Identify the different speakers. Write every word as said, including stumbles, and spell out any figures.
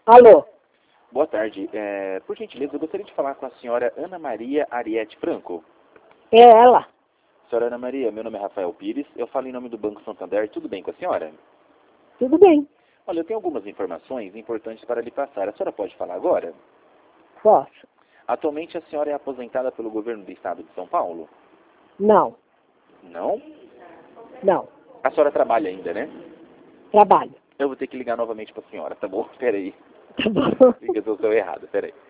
Speaker 1: Alô?
Speaker 2: Boa tarde. É, por gentileza, eu gostaria de falar com a senhora Ana Maria Ariete Franco.
Speaker 1: É ela?
Speaker 2: Senhora Ana Maria, meu nome é Rafael Pires, eu falo em nome do Banco Santander, tudo bem com a senhora?
Speaker 1: Tudo bem.
Speaker 2: Olha, eu tenho algumas informações importantes para lhe passar. A senhora pode falar agora?
Speaker 1: Posso?
Speaker 2: Atualmente a senhora é aposentada pelo governo do estado de São Paulo?
Speaker 1: Não.
Speaker 2: Não?
Speaker 1: Não.
Speaker 2: A senhora trabalha ainda, né?
Speaker 1: Trabalho.
Speaker 2: Eu vou ter que ligar novamente para a senhora, tá bom? Espera aí.
Speaker 1: Tá bom.
Speaker 2: Ligação errada, espera aí.